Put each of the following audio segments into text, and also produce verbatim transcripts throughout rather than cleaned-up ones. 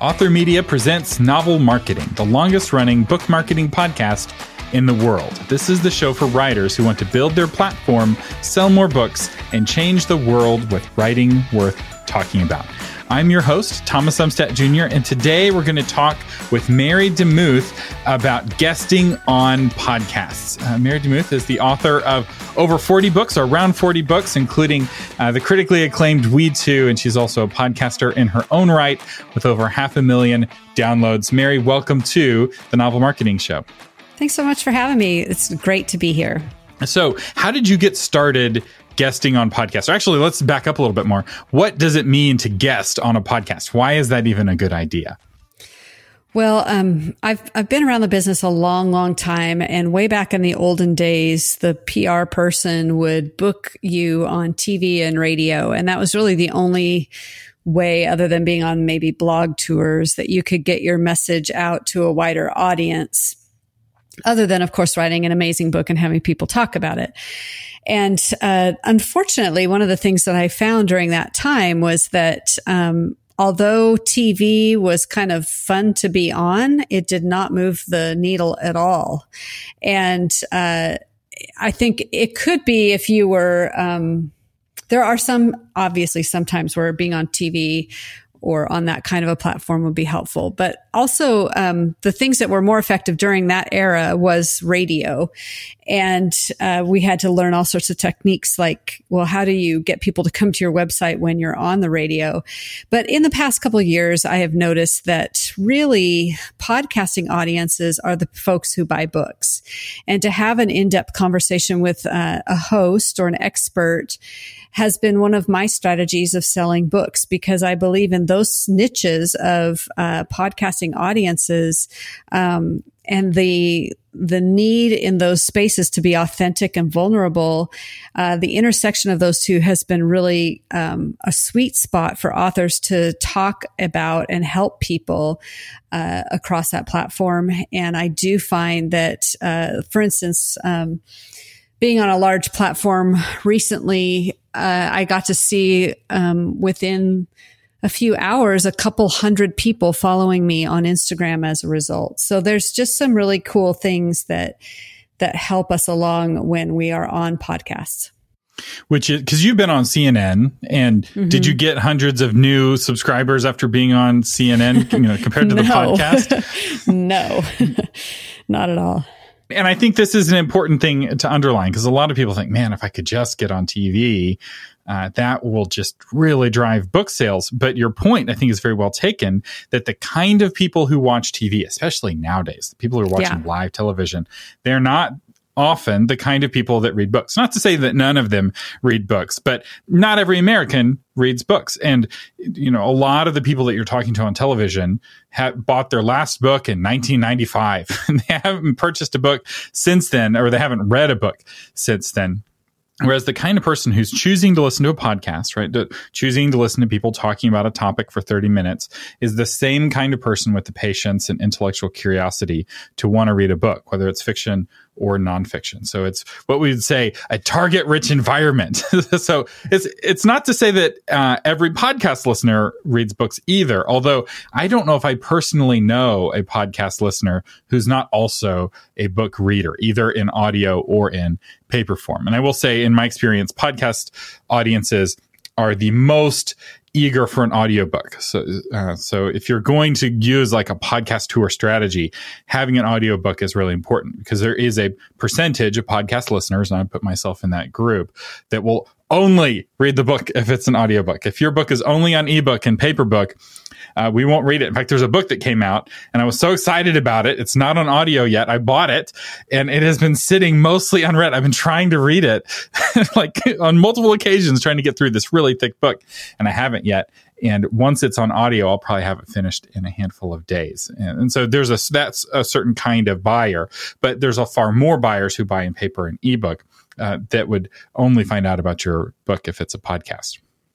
Author Media presents Novel Marketing, the longest-running book marketing podcast in the world. This is the show for writers who want to build their platform, sell more books, and change the world with writing worth talking about. I'm your host, Thomas Umstattd Junior, and today we're going to talk with Mary DeMuth about guesting on podcasts. Uh, Mary DeMuth is the author of over forty books, or around forty books, including uh, the critically acclaimed We Too, and she's also a podcaster in her own right with over half a million downloads. Mary, welcome to the Novel Marketing Show. Thanks so much for having me. It's great to be here. So, how did you get started guesting on podcasts? Or actually, let's back up a little bit more. What does it mean to guest on a podcast? Why is that even a good idea? Well, um, I've I've been around the business a long, long time, and way back in the olden days, the P R person would book you on T V and radio, and that was really the only way, other than being on maybe blog tours, that you could get your message out to a wider audience. Other than, of course, writing an amazing book and having people talk about it. And uh, unfortunately, one of the things that I found during that time was that um, although T V was kind of fun to be on, it did not move the needle at all. And uh, I think it could be if you were, um, there are some, obviously, sometimes where being on T V or on that kind of a platform would be helpful. But also, um, the things that were more effective during that era was radio. And uh, we had to learn all sorts of techniques like, well, how do you get people to come to your website when you're on the radio? But in the past couple of years, I have noticed that really podcasting audiences are the folks who buy books. And to have an in-depth conversation with uh, a host or an expert has been one of my strategies of selling books, because I believe in those niches of uh, podcasting audiences, um, and the the need in those spaces to be authentic and vulnerable. Uh, the intersection of those two has been really um, a sweet spot for authors to talk about and help people uh, across that platform. And I do find that, uh, for instance, um, being on a large platform recently, uh, I got to see um, within a few hours a couple hundred people following me on Instagram as a result. So there's just some really cool things that that help us along when we are on podcasts. Which is because you've been on C N N, and mm-hmm. did you get hundreds of new subscribers after being on C N N, you know, compared to no. the podcast? No, not at all. And I think this is an important thing to underline, because a lot of people think, man, if I could just get on T V, uh, that will just really drive book sales. But your point, I think, is very well taken, that the kind of people who watch T V, especially nowadays, the people who are watching yeah. live television, they're not often the kind of people that read books. Not to say that none of them read books, but not every American reads books. And, you know, a lot of the people that you're talking to on television have bought their last book in nineteen ninety-five, and they haven't purchased a book since then, or they haven't read a book since then. Whereas the kind of person who's choosing to listen to a podcast, right, to, choosing to listen to people talking about a topic for thirty minutes, is the same kind of person with the patience and intellectual curiosity to want to read a book, whether it's fiction or nonfiction. So it's what we would say a target-rich environment. So it's it's not to say that uh, every podcast listener reads books either, although I don't know if I personally know a podcast listener who's not also a book reader, either in audio or in paper form. And I will say, in my experience, podcast audiences are the most eager for an audiobook. So, uh, so if you're going to use like a podcast tour strategy, having an audiobook is really important, because there is a percentage of podcast listeners, and I put myself in that group, that will only read the book if it's an audiobook. If your book is only on ebook and paper book, uh, we won't read it. In fact, there's a book that came out, and I was so excited about it. It's not on audio yet. I bought it, and it has been sitting mostly unread. I've been trying to read it like on multiple occasions, trying to get through this really thick book, and I haven't yet. And once it's on audio, I'll probably have it finished in a handful of days. And, and so there's a, that's a certain kind of buyer, but there's a far more buyers who buy in paper and ebook uh, that would only find out about your book if it's a podcast.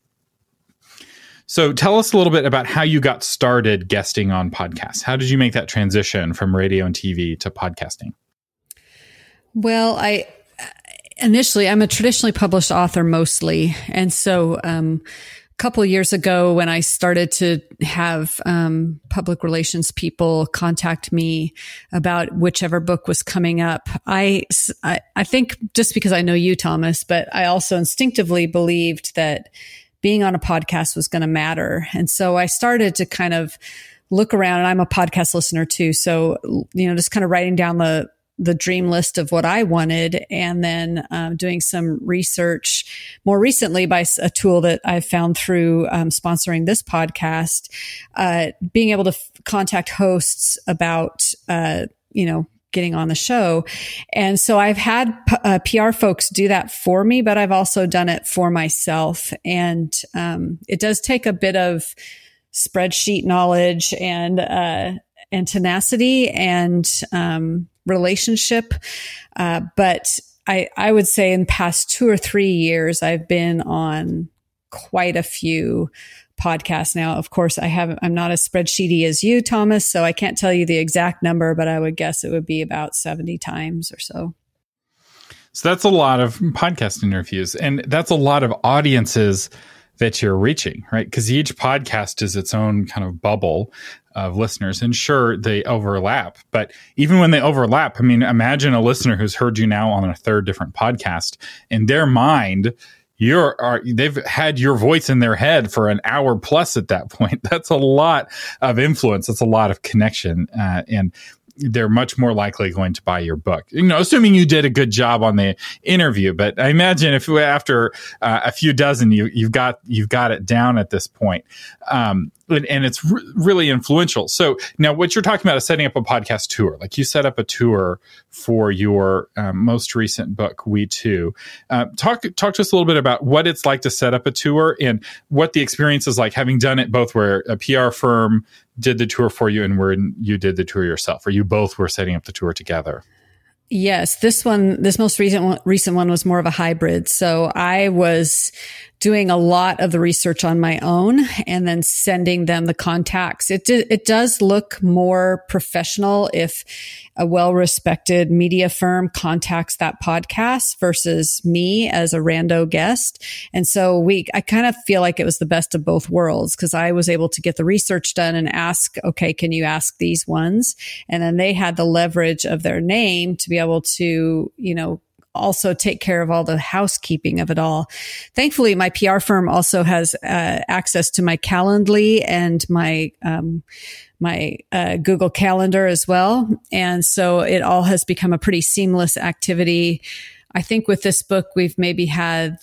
So tell us a little bit about how you got started guesting on podcasts. How did you make that transition from radio and T V to podcasting? Well, I initially, I'm a traditionally published author mostly. And so um, couple years ago when I started to have um, public relations people contact me about whichever book was coming up, I, I, I think just because I know you, Thomas, but I also instinctively believed that being on a podcast was going to matter. And so I started to kind of look around, and I'm a podcast listener too. So, you know, just kind of writing down the the dream list of what I wanted, and then um, doing some research more recently by a tool that I found through um, sponsoring this podcast, uh, being able to f- contact hosts about, uh, you know, getting on the show. And so I've had p- uh, P R folks do that for me, but I've also done it for myself. And um, it does take a bit of spreadsheet knowledge and, uh, and tenacity and, um, relationship. Uh, but I, I would say in the past two or three years, I've been on quite a few podcasts now. Of course, I haven't, I'm not as spreadsheety as you, Thomas, so I can't tell you the exact number, but I would guess it would be about seventy times or so. So that's a lot of podcast interviews, and that's a lot of audiences that you're reaching, right? Because each podcast is its own kind of bubble of listeners. And sure, they overlap. But even when they overlap, I mean, imagine a listener who's heard you now on a third different podcast. In their mind, you're are, they've had your voice in their head for an hour plus at that point. That's a lot of influence. That's a lot of connection. Uh, and they're much more likely going to buy your book, you know, assuming you did a good job on the interview. But I imagine if after uh, a few dozen, you, you've got, you've got it down at this point. Um, and, and it's re- really influential. So now what you're talking about is setting up a podcast tour. Like you set up a tour for your um, most recent book, We Too. Uh, talk, talk to us a little bit about what it's like to set up a tour and what the experience is like, having done it both where a P R firm did the tour for you and where you did the tour yourself, or you both were setting up the tour together. Yes, this one, this most recent one, recent one was more of a hybrid. So I was doing a lot of the research on my own and then sending them the contacts. It did, it does look more professional if a well-respected media firm contacts that podcast versus me as a rando guest. And so we, I kind of feel like it was the best of both worlds, because I was able to get the research done and ask, okay, can you ask these ones? And then they had the leverage of their name to be able to, you know, also take care of all the housekeeping of it all. Thankfully, my P R firm also has uh, access to my Calendly and my um, my uh, Google Calendar as well. And so it all has become a pretty seamless activity. I think with this book, we've maybe had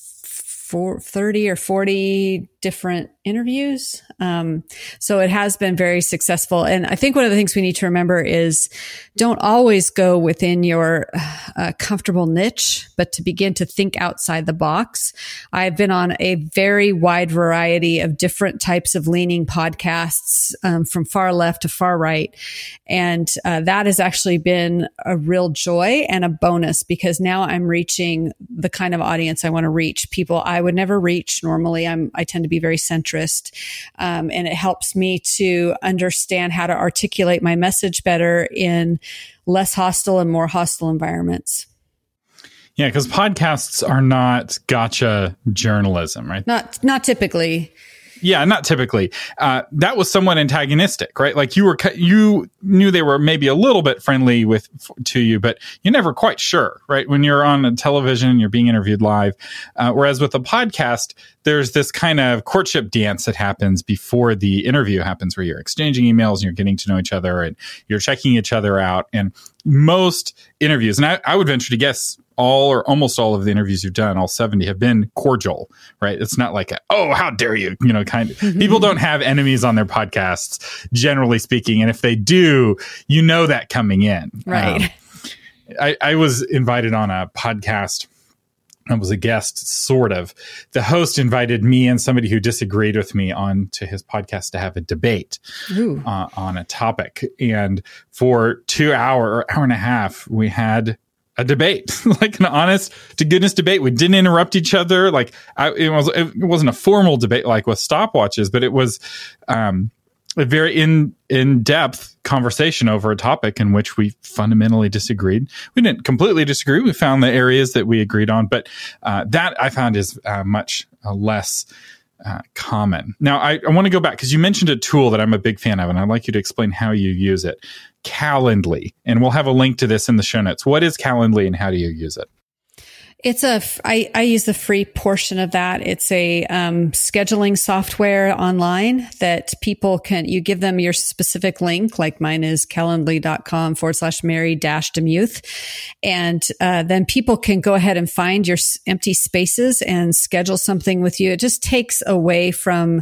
four, thirty or forty different interviews. Um, so it has been very successful. And I think one of the things we need to remember is don't always go within your uh, comfortable niche, but to begin to think outside the box. I've been on a very wide variety of different types of leaning podcasts, um, from far left to far right. And uh, that has actually been a real joy and a bonus, because now I'm reaching the kind of audience I want to reach, people I would never reach normally. I'm, I tend to be very centrist. Um, and it helps me to understand how to articulate my message better in less hostile and more hostile environments. Yeah, because podcasts are not gotcha journalism, right? Not, not typically. Yeah, not typically. Uh, that was somewhat antagonistic, right? Like you were, you knew they were maybe a little bit friendly with to you, but you're never quite sure, right? When you're on a television, you're being interviewed live. Uh, whereas with a podcast, there's this kind of courtship dance that happens before the interview happens, where you're exchanging emails and you're getting to know each other and you're checking each other out. And most interviews, and I, I would venture to guess all or almost all of the interviews you've done, all seventy, have been cordial, right? It's not like, a, oh, how dare you, you know, kind of. Mm-hmm. People don't have enemies on their podcasts, generally speaking. And if they do, you know that coming in. Right. Um, I, I was invited on a podcast. I was a guest, sort of. The host invited me and somebody who disagreed with me on to his podcast to have a debate uh, on a topic. And for two hour or hour and a half, we had a debate, like an honest to goodness debate. We didn't interrupt each other. Like I, it was, it wasn't a formal debate like with stopwatches, but it was um, a very in in depth conversation over a topic in which we fundamentally disagreed. We didn't completely disagree. We found the areas that we agreed on, but uh, that I found is uh, much uh, less uh, common. Now, I, I want to go back because you mentioned a tool that I'm a big fan of, and I'd like you to explain how you use it. Calendly. And we'll have a link to this in the show notes. What is Calendly and how do you use it? It's a, I, I use the free portion of that. It's a um, scheduling software online that people can, you give them your specific link, like mine is calendly.com forward slash Mary dash Demuth. And uh, then people can go ahead and find your empty spaces and schedule something with you. It just takes away from,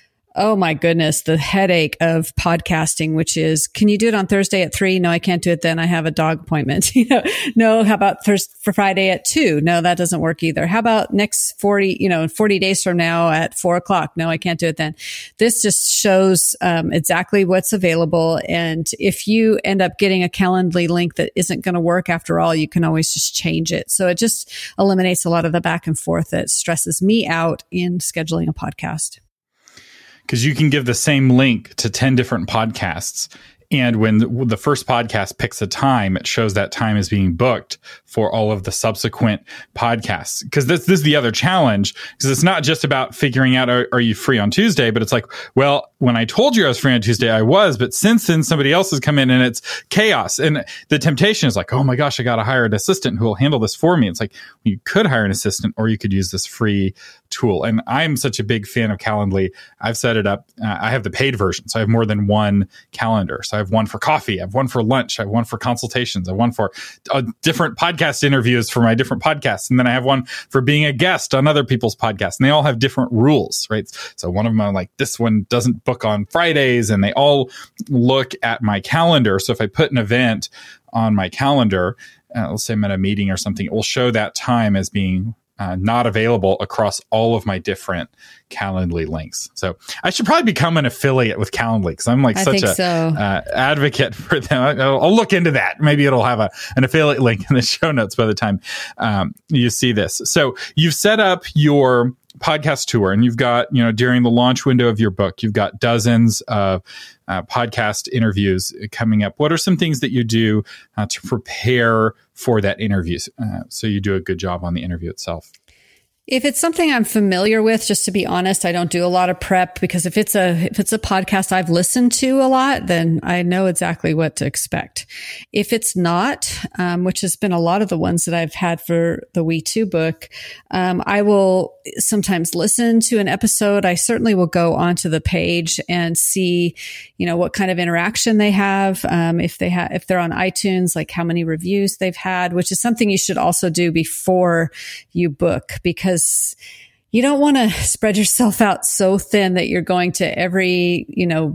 oh my goodness, the headache of podcasting, which is, can you do it on Thursday at three? No, I can't do it then. I have a dog appointment. You know, no, how about Thursday for Friday at two? No, that doesn't work either. How about next forty, you know, forty days from now at four o'clock? No, I can't do it then. This just shows um, exactly what's available. And if you end up getting a Calendly link that isn't going to work after all, you can always just change it. So it just eliminates a lot of the back and forth that stresses me out in scheduling a podcast. Because you can give the same link to ten different podcasts. And when the, the first podcast picks a time, it shows that time is being booked for all of the subsequent podcasts. Because this, this is the other challenge, because it's not just about figuring out, are, are you free on Tuesday? But it's like, well, when I told you I was free on Tuesday, I was. But since then, somebody else has come in and it's chaos. And the temptation is like, oh my gosh, I got to hire an assistant who will handle this for me. It's like, well, you could hire an assistant or you could use this free tool. And I'm such a big fan of Calendly. I've set it up. Uh, I have the paid version. So I have more than one calendar. So I have one for coffee. I have one for lunch. I have one for consultations. I have one for uh, different podcast interviews for my different podcasts. And then I have one for being a guest on other people's podcasts. And they all have different rules, right? So one of them, I'm like, this one doesn't book on Fridays. And they all look at my calendar. So if I put an event on my calendar, uh, let's say I'm at a meeting or something, it will show that time as being Uh, not available across all of my different Calendly links. So I should probably become an affiliate with Calendly because I'm like I such a so. uh, advocate for them. I'll, I'll look into that. Maybe it'll have a, an affiliate link in the show notes by the time um, you see this. So you've set up your podcast tour and you've got, you know, during the launch window of your book, you've got dozens of uh, podcast interviews coming up. What are some things that you do uh, to prepare for that interview uh, so you do a good job on the interview itself? If it's something I'm familiar with, just to be honest, I don't do a lot of prep because if it's a if it's a podcast I've listened to a lot, then I know exactly what to expect. If it's not, um, which has been a lot of the ones that I've had for the We Too book, um, I will sometimes listen to an episode. I certainly will go onto the page and see, you know, what kind of interaction they have. Um, if they have, if they're on iTunes, like how many reviews they've had, which is something you should also do before you book because you don't want to spread yourself out so thin that you're going to every, you know,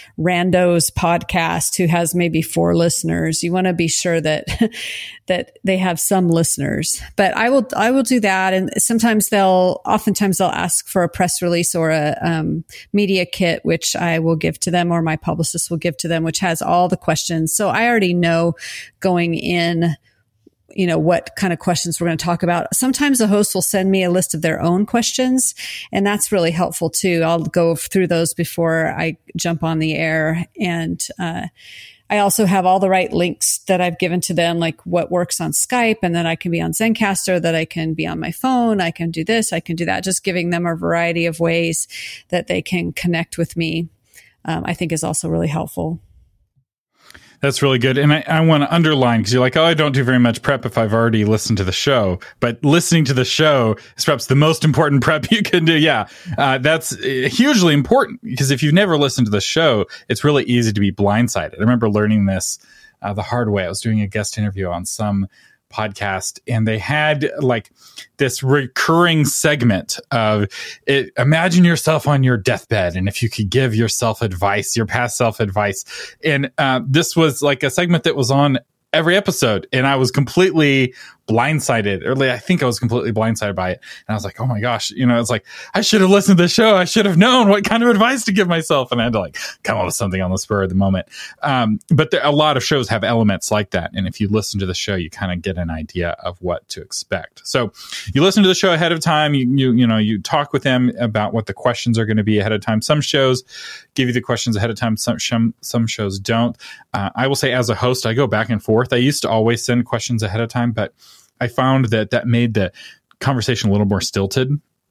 rando's podcast who has maybe four listeners. You want to be sure that, that they have some listeners, but I will, I will do that. And sometimes they'll, oftentimes they'll ask for a press release or a um, media kit, which I will give to them or my publicist will give to them, which has all the questions. So I already know going in, you know, what kind of questions we're going to talk about. Sometimes the host will send me a list of their own questions, and that's really helpful too. I'll go through those before I jump on the air. And uh, I also have all the right links that I've given to them, like what works on Skype, and then I can be on Zencastr, that I can be on my phone. I can do this, I can do that. Just giving them a variety of ways that they can connect with me, um, I think is also really helpful. That's really good. And I, I want to underline, because you're like, oh, I don't do very much prep if I've already listened to the show. But listening to the show is perhaps the most important prep you can do. Yeah, uh, that's hugely important, because if you've never listened to the show, it's really easy to be blindsided. I remember learning this uh, the hard way. I was doing a guest interview on some podcast, and they had like this recurring segment of it, imagine yourself on your deathbed and if you could give yourself advice, your past self advice. And uh, this was like a segment that was on every episode, and I was completely blindsided. Early, I think I was completely blindsided by it. And I was like, oh my gosh, you know, it's like, I should have listened to the show. I should have known what kind of advice to give myself. And I had to like come up with something on the spur of the moment. Um, but there, a lot of shows have elements like that. And if you listen to the show, you kind of get an idea of what to expect. So you listen to the show ahead of time. You, you, you know, you talk with them about what the questions are going to be ahead of time. Some shows give you the questions ahead of time. Some, some, some shows don't. Uh, I will say, as a host, I go back and forth. I used to always send questions ahead of time, but I found that that made the conversation a little more stilted.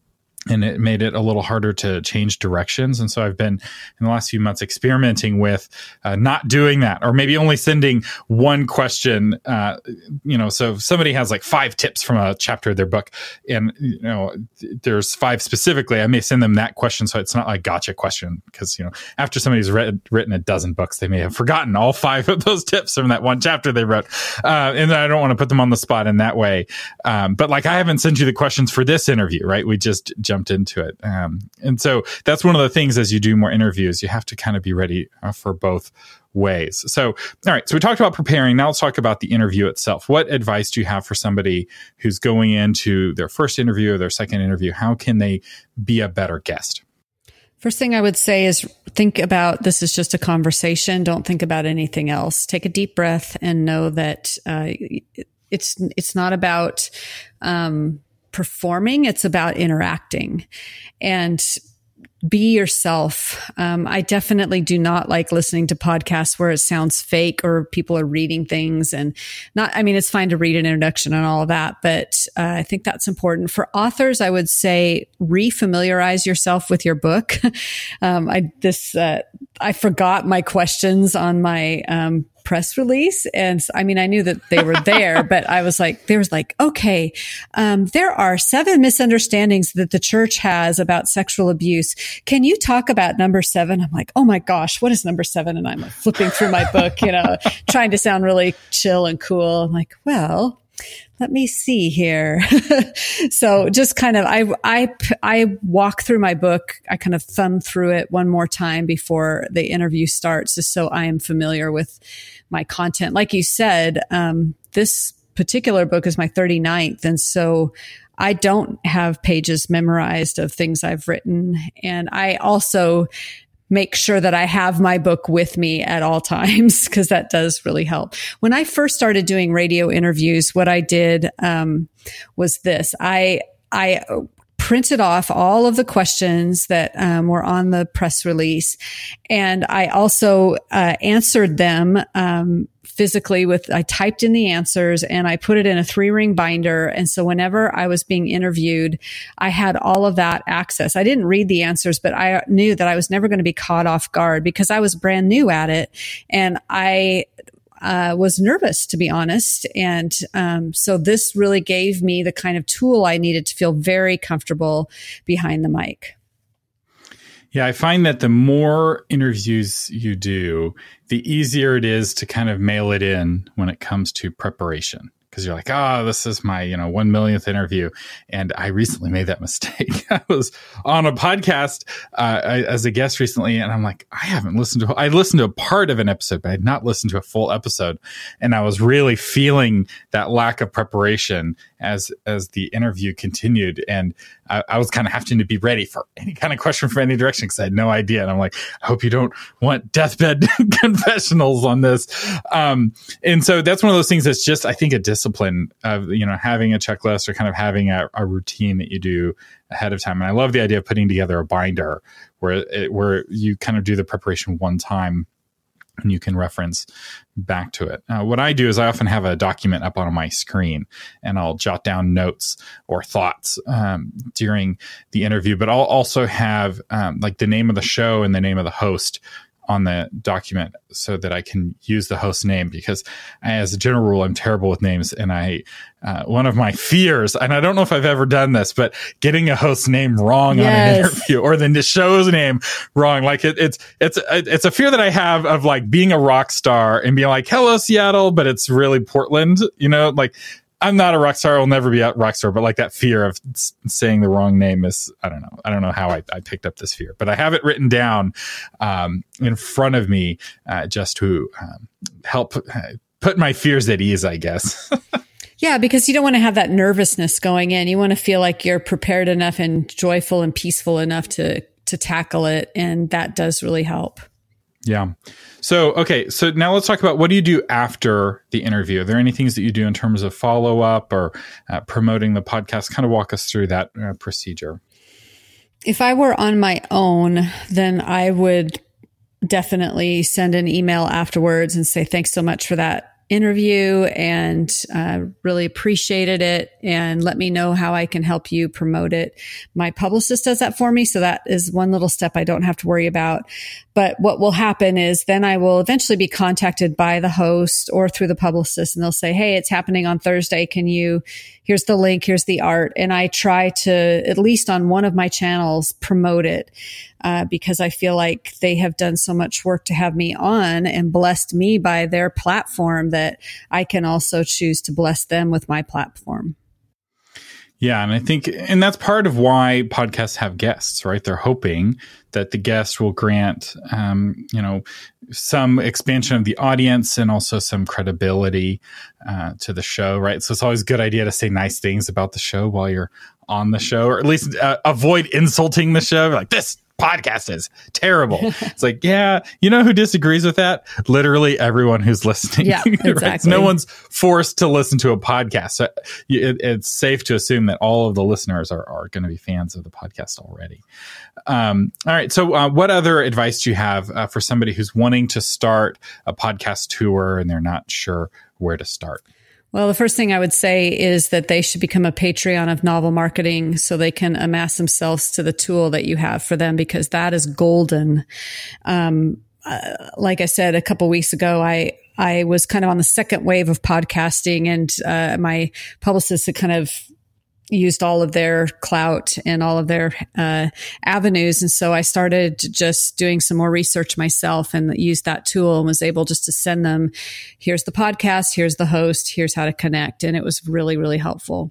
and it made it a little harder to change directions. And so I've been in the last few months experimenting with uh, not doing that, or maybe only sending one question. Uh, you know, so if somebody has like five tips from a chapter of their book, and you know, there's five specifically, I may send them that question, so it's not like gotcha question, because you know, after somebody's read, written a dozen books, they may have forgotten all five of those tips from that one chapter they wrote, uh, and I don't want to put them on the spot in that way. Um, but like, I haven't sent you the questions for this interview, right? We just jumped into it. Um, and so that's one of the things as you do more interviews, you have to kind of be ready uh, for both ways. So, all right. So we talked about preparing. Now let's talk about the interview itself. What advice do you have for somebody who's going into their first interview or their second interview? How can they be a better guest? First thing I would say is think about this is just a conversation. Don't think about anything else. Take a deep breath and know that uh, it's it's not about um, performing. It's about interacting, and be yourself. Um, I definitely do not like listening to podcasts where it sounds fake or people are reading things, and not, I mean, it's fine to read an introduction and all of that, but uh, I think that's important. For authors, I would say re-familiarize yourself with your book. um, I, this, uh, I forgot my questions on my, um, press release. And I mean, I knew that they were there, but I was like, there was like, okay, um, there are seven misunderstandings that the church has about sexual abuse. Can you talk about number seven? I'm like, oh my gosh, what is number seven? And I'm like flipping through my book, you know, trying to sound really chill and cool. I'm like, well, let me see here. So just kind of, I, I, I walk through my book. I kind of thumb through it one more time before the interview starts, just so I am familiar with my content. Like you said, um, this particular book is my thirty-ninth. And so I don't have pages memorized of things I've written. And I also make sure that I have my book with me at all times, because that does really help. When I first started doing radio interviews, what I did um, was this. I I printed off all of the questions that um, were on the press release, and I also uh, answered them um, physically with, I typed in the answers and I put it in a three ring binder. And so whenever I was being interviewed, I had all of that access. I didn't read the answers, but I knew that I was never going to be caught off guard because I was brand new at it. And I uh, was nervous, to be honest. And um, so this really gave me the kind of tool I needed to feel very comfortable behind the mic. Yeah, I find that the more interviews you do, the easier it is to kind of mail it in when it comes to preparation. Because you're like, oh, this is my, you know, one millionth interview. And I recently made that mistake. I was on a podcast uh, I, as a guest recently, and I'm like, I haven't listened to, I listened to a part of an episode, but I had not listened to a full episode. And I was really feeling that lack of preparation as, as the interview continued. And I, I was kind of having to be ready for any kind of question from any direction because I had no idea. And I'm like, I hope you don't want deathbed confessionals on this. Um, and so that's one of those things that's just, I think, a discipline of, you know, having a checklist or kind of having a, a routine that you do ahead of time. And I love the idea of putting together a binder where it, where you kind of do the preparation one time and you can reference back to it. Uh, what I do is I often have a document up on my screen and I'll jot down notes or thoughts um, during the interview, but I'll also have um, like the name of the show and the name of the host on the document so that I can use the host name, because I, as a general rule, I'm terrible with names. And I, uh, one of my fears, and I don't know if I've ever done this, but getting a host name wrong yes. on an interview or the show's name wrong. Like it, it's, it's, it's a fear that I have of like being a rock star and being like, hello, Seattle, but it's really Portland, you know, like, I'm not a rock star. I'll never be a rock star. But like that fear of saying the wrong name is, I don't know. I don't know how I, I picked up this fear, but I have it written down um, in front of me uh, just to um, help uh, put my fears at ease, I guess. Yeah, because you don't want to have that nervousness going in. You want to feel like you're prepared enough and joyful and peaceful enough to to tackle it. And that does really help. Yeah. So, okay. So now let's talk about what do you do after the interview? Are there any things that you do in terms of follow up or uh, promoting the podcast? Kind of walk us through that uh, procedure. If I were on my own, then I would definitely send an email afterwards and say, thanks so much for that interview and uh, really appreciated it and let me know how I can help you promote it. My publicist does that for me. So that is one little step I don't have to worry about. But what will happen is then I will eventually be contacted by the host or through the publicist, and they'll say, hey, it's happening on Thursday. Can you, here's the link, here's the art. And I try to, at least on one of my channels, promote it. Uh, because I feel like they have done so much work to have me on and blessed me by their platform that I can also choose to bless them with my platform. Yeah. And I think, and that's part of why podcasts have guests, right? They're hoping that the guest will grant, um, you know, some expansion of the audience and also some credibility uh, to the show, right? So it's always a good idea to say nice things about the show while you're on the show, or at least uh, avoid insulting the show. Like, this podcast is terrible. It's like, yeah, you know who disagrees with that? Literally everyone who's listening. Yeah, exactly. Right? No one's forced to listen to a podcast. So it, it's safe to assume that all of the listeners are, are going to be fans of the podcast already. Um, all right. So uh, what other advice do you have uh, for somebody who's wanting to start a podcast tour and they're not sure where to start? Well, the first thing I would say is that they should become a Patreon of Novel Marketing so they can amass themselves to the tool that you have for them, because that is golden. Um, uh, like I said, a couple weeks ago, I, I was kind of on the second wave of podcasting, and uh, my publicist had kind of used all of their clout and all of their uh, avenues. And so I started just doing some more research myself and used that tool and was able just to send them, here's the podcast, here's the host, here's how to connect. And it was really, really helpful.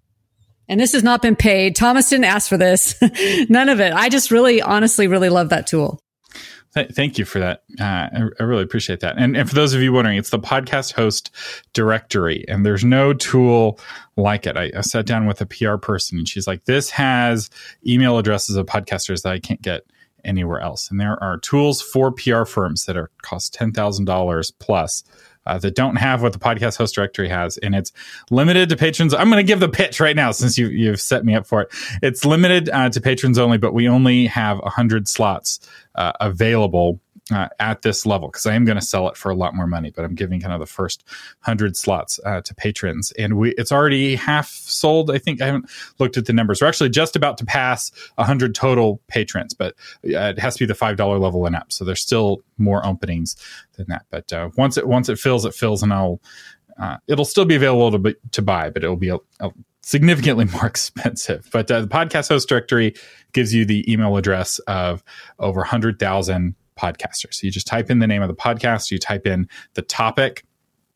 And this has not been paid. Thomas didn't ask for this. None of it. I just really, honestly, really love that tool. Thank you for that. Uh, I, I really appreciate that. And, and for those of you wondering, it's the podcast host directory, and there's no tool like it. I, I sat down with a P R person, and she's like, this has email addresses of podcasters that I can't get anywhere else. And there are tools for P R firms that are cost ten thousand dollars plus uh, that don't have what the podcast host directory has. And it's limited to patrons. I'm going to give the pitch right now since you, you've set me up for it. It's limited uh, to patrons only, but we only have one hundred slots uh, available uh, at this level, because I am going to sell it for a lot more money, but I'm giving kind of the first one hundred slots uh, to patrons. And we it's already half sold. I think I haven't looked at the numbers. We're actually just about to pass one hundred total patrons, but uh, it has to be the five dollars level and up. So there's still more openings than that. But uh, once it once it fills, it fills, and I'll uh, it'll still be available to, be, to buy, but it'll be a, a significantly more expensive. But uh, the podcast host directory gives you the email address of over one hundred thousand podcasters. So you just type in the name of the podcast, you type in the topic.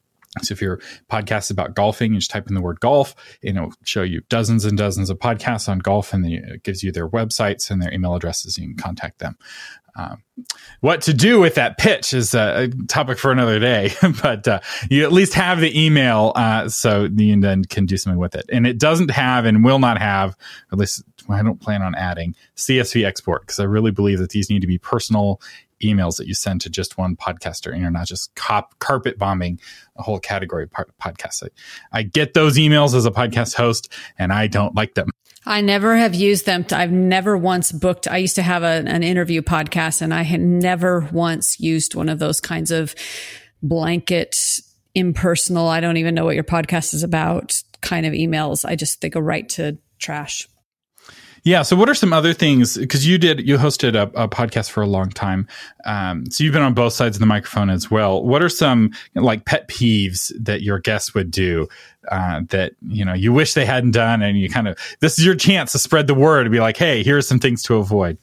So if your podcast is about golfing, you just type in the word golf, and it'll show you dozens and dozens of podcasts on golf, and then it gives you their websites and their email addresses, and you can contact them. Um, what to do with that pitch is a topic for another day, but uh, you at least have the email, uh, so you then can do something with it. And it doesn't have and will not have, at least I don't plan on adding, C S V export, because I really believe that these need to be personal emails that you send to just one podcaster, and you're not just cop, carpet bombing a whole category of podcasts. I, I get those emails as a podcast host, and I don't like them. I never have used them. To, I've never once booked. I used to have a, an interview podcast, and I had never once used one of those kinds of blanket, impersonal, I don't even know what your podcast is about kind of emails. I just, they go right to trash. Yeah. So what are some other things, because you did, you hosted a, a podcast for a long time. Um, so you've been on both sides of the microphone as well. What are some like pet peeves that your guests would do uh, that, you know, you wish they hadn't done, and you kind of, this is your chance to spread the word and be like, hey, here are some things to avoid?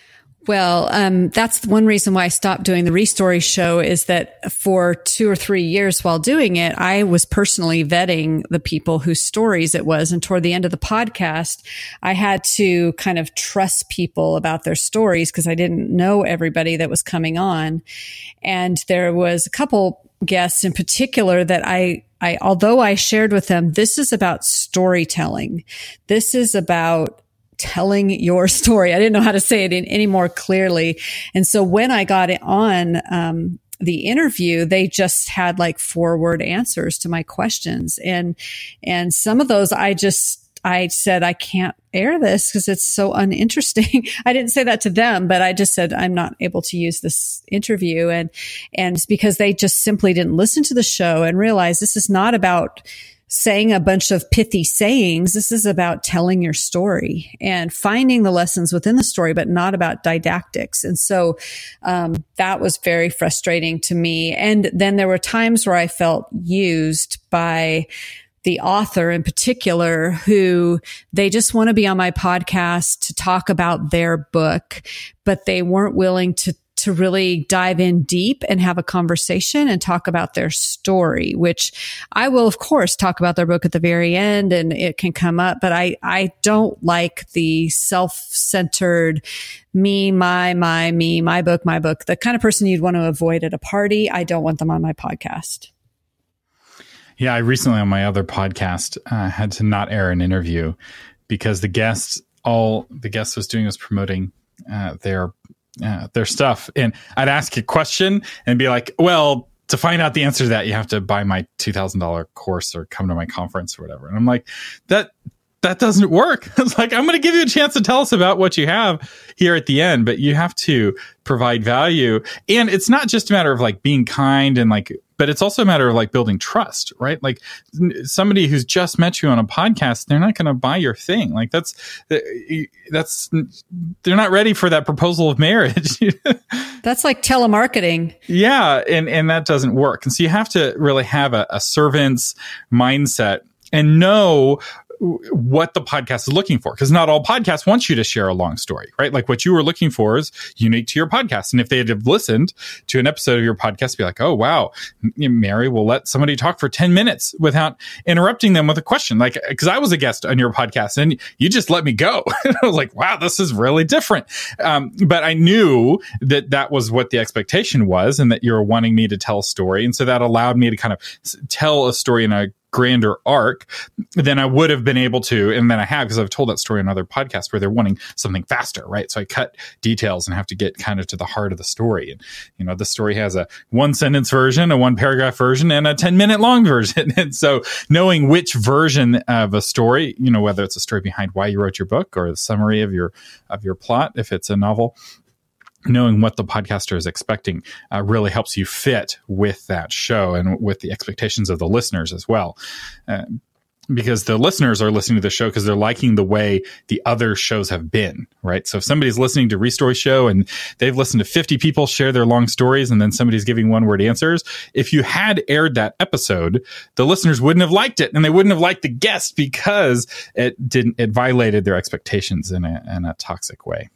Well, um, that's one reason why I stopped doing the Restory show, is that for two or three years while doing it, I was personally vetting the people whose stories it was. And toward the end of the podcast, I had to kind of trust people about their stories because I didn't know everybody that was coming on. And there was a couple guests in particular that I I, although I shared with them, this is about storytelling. This is about telling your story. I didn't know how to say it in, any more clearly. And so when I got it on, um, the interview, they just had like four word answers to my questions. And, and some of those I just, I said, I can't air this because it's so uninteresting. I didn't say that to them, but I just said, I'm not able to use this interview. And, and it's because they just simply didn't listen to the show and realize this is not about saying a bunch of pithy sayings. This is about telling your story and finding the lessons within the story, but not about didactics. And so um, that was very frustrating to me. And then there were times where I felt used by the author in particular, who they just want to be on my podcast to talk about their book, but they weren't willing to to really dive in deep and have a conversation and talk about their story, which I will, of course, talk about their book at the very end and it can come up. But I, I don't like the self-centered me, my, my, me, my book, my book, the kind of person you'd want to avoid at a party. I don't want them on my podcast. Yeah, I recently on my other podcast uh, had to not air an interview because the guests, all the guest was doing was promoting uh, their Uh, their stuff. And I'd ask a question and be like, well, to find out the answer to that, you have to buy my two thousand dollars course or come to my conference or whatever. And I'm like, that, that doesn't work. It's like, I'm going to give you a chance to tell us about what you have here at the end, but you have to provide value. And it's not just a matter of like being kind and like, but it's also a matter of like building trust, right? Like somebody who's just met you on a podcast, they're not going to buy your thing. Like that's, that's, they're not ready for that proposal of marriage. That's like telemarketing. Yeah. And, and that doesn't work. And so you have to really have a, a servant's mindset and know what the podcast is looking for, because not all podcasts want you to share a long story, right? Like what you were looking for is unique to your podcast. And if they had listened to an episode of your podcast, be like, oh, wow, Mary will let somebody talk for ten minutes without interrupting them with a question. Like, because I was a guest on your podcast and you just let me go. I was like, wow, this is really different. Um, but I knew that that was what the expectation was and that you were wanting me to tell a story. And so that allowed me to kind of tell a story in a grander arc than I would have been able to. And then I have, because I've told that story on other podcasts where they're wanting something faster, right? So I cut details and have to get kind of to the heart of the story. And, you know, the story has a one sentence version, a one paragraph version, and a ten minute long version. And so knowing which version of a story, you know, whether it's a story behind why you wrote your book or the summary of your, of your plot, if it's a novel, knowing what the podcaster is expecting uh, really helps you fit with that show and with the expectations of the listeners as well. Uh, because the listeners are listening to the show because they're liking the way the other shows have been, right? So if somebody's listening to Restory Show and they've listened to fifty people share their long stories and then somebody's giving one word answers, if you had aired that episode, the listeners wouldn't have liked it and they wouldn't have liked the guest because it didn't, it violated their expectations in a, in a toxic way.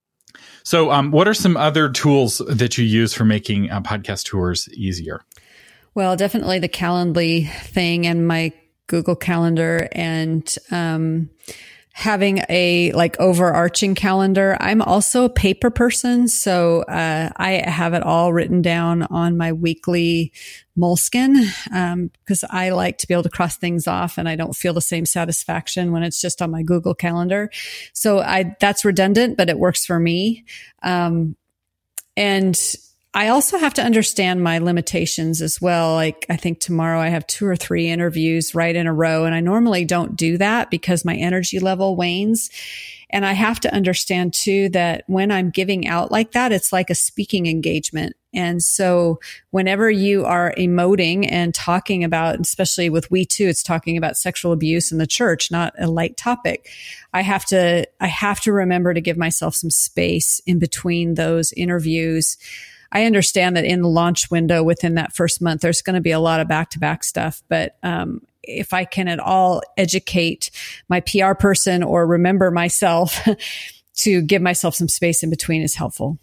So um, what are some other tools that you use for making uh, podcast tours easier? Well, definitely the Calendly thing and my Google Calendar and um, having a like overarching calendar. I'm also a paper person, so uh, I have it all written down on my weekly Moleskine because um, I like to be able to cross things off and I don't feel the same satisfaction when it's just on my Google Calendar. So I that's redundant, but it works for me. Um, and I also have to understand my limitations as well. Like I think tomorrow I have two or three interviews right in a row, and I normally don't do that because my energy level wanes. And I have to understand too that when I'm giving out like that, it's like a speaking engagement. And so whenever you are emoting and talking about, especially with We Too, it's talking about sexual abuse in the church, not a light topic. I have to, I have to remember to give myself some space in between those interviews. I understand that in the launch window within that first month, there's going to be a lot of back-to-back stuff. But um, if I can at all educate my P R person or remember myself to give myself some space in between is helpful.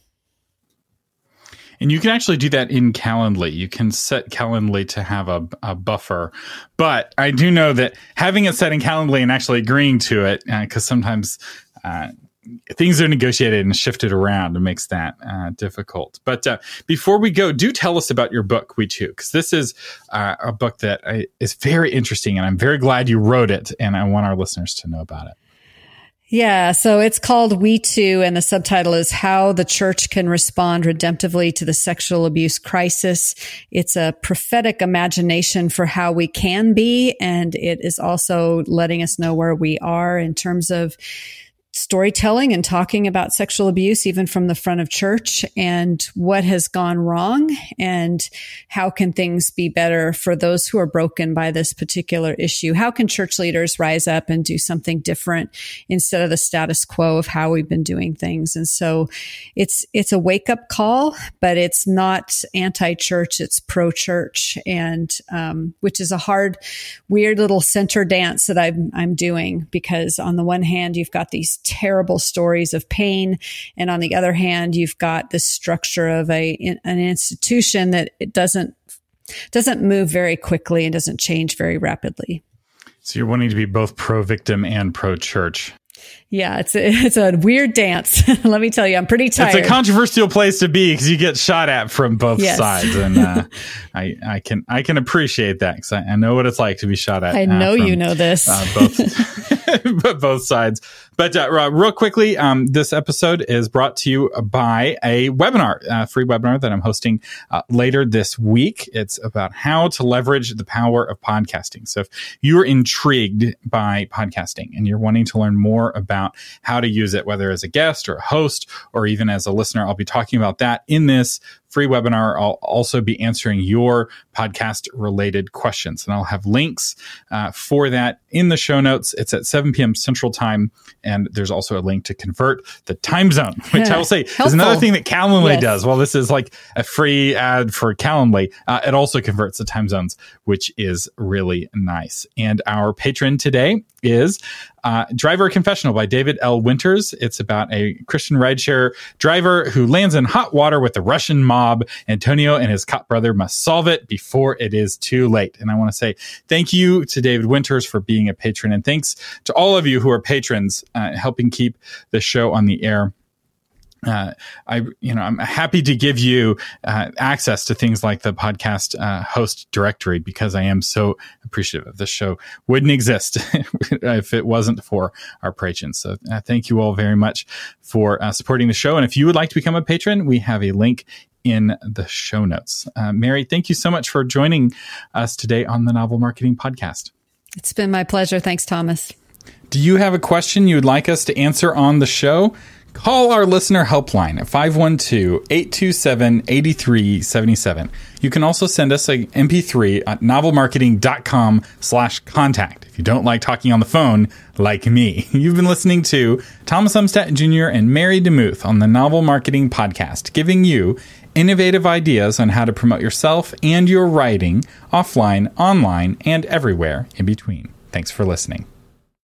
And you can actually do that in Calendly. You can set Calendly to have a, a buffer. But I do know that having it set in Calendly and actually agreeing to it, because uh, sometimes uh, things are negotiated and shifted around and makes that uh, difficult. But uh, before we go, do tell us about your book, We Too, because this is uh, a book that I, is very interesting, and I'm very glad you wrote it, and I want our listeners to know about it. Yeah, so it's called We Too, and the subtitle is How the Church Can Respond Redemptively to the Sexual Abuse Crisis. It's a prophetic imagination for how we can be, and it is also letting us know where we are in terms of storytelling and talking about sexual abuse, even from the front of church, and what has gone wrong and how can things be better for those who are broken by this particular issue. How can church leaders rise up and do something different instead of the status quo of how we've been doing things? And so it's, it's a wake up call, but it's not anti-church, it's pro-church, and, um, which is a hard, weird little center dance that I'm, I'm doing, because on the one hand, you've got these terrible stories of pain, and on the other hand, you've got this structure of a an institution that it doesn't doesn't move very quickly and doesn't change very rapidly. So you're wanting to be both pro-victim and pro-church. Yeah, it's a, it's a weird dance. Let me tell you, I'm pretty tired. It's a controversial place to be because you get shot at from both yes. sides, and uh, I, I can I can appreciate that because I, I know what it's like to be shot at. I know uh, from, you know this. Uh, both, both sides. But uh, real quickly, um, this episode is brought to you by a webinar, a free webinar that I'm hosting uh, later this week. It's about how to leverage the power of podcasting. So if you're intrigued by podcasting and you're wanting to learn more about how to use it, whether as a guest or a host or even as a listener, I'll be talking about that in this free webinar. I'll also be answering your podcast related questions, and I'll have links uh, for that in the show notes. It's at seven p.m. Central Time, and there's also a link to convert the time zone, which I will say is another thing that Calendly yes. does. Well, this is like a free ad for Calendly. Uh, it also converts the time zones, which is really nice. And our patron today is uh, Driver Confessional by David L. Winters. It's about a Christian rideshare driver who lands in hot water with the Russian mob. Antonio and his cop brother must solve it before it is too late. And I want to say thank you to David Winters for being a patron, and thanks to all of you who are patrons, uh, helping keep the show on the air. Uh, I, you know, I'm happy to give you uh, access to things like the podcast uh, host directory, because I am so appreciative of this show. Wouldn't exist if it wasn't for our patrons. So uh, thank you all very much for uh, supporting the show. And if you would like to become a patron, we have a link in the show notes. Uh, Mary, thank you so much for joining us today on the Novel Marketing Podcast. It's been my pleasure. Thanks, Thomas. Do you have a question you would like us to answer on the show? Call our listener helpline at five one two, eight two seven, eight three seven seven. You can also send us an M P three at novelmarketing.com slash contact if you don't like talking on the phone like me. You've been listening to Thomas Umstattd Junior and Mary DeMuth on the Novel Marketing Podcast, giving you innovative ideas on how to promote yourself and your writing offline, online, and everywhere in between. Thanks for listening.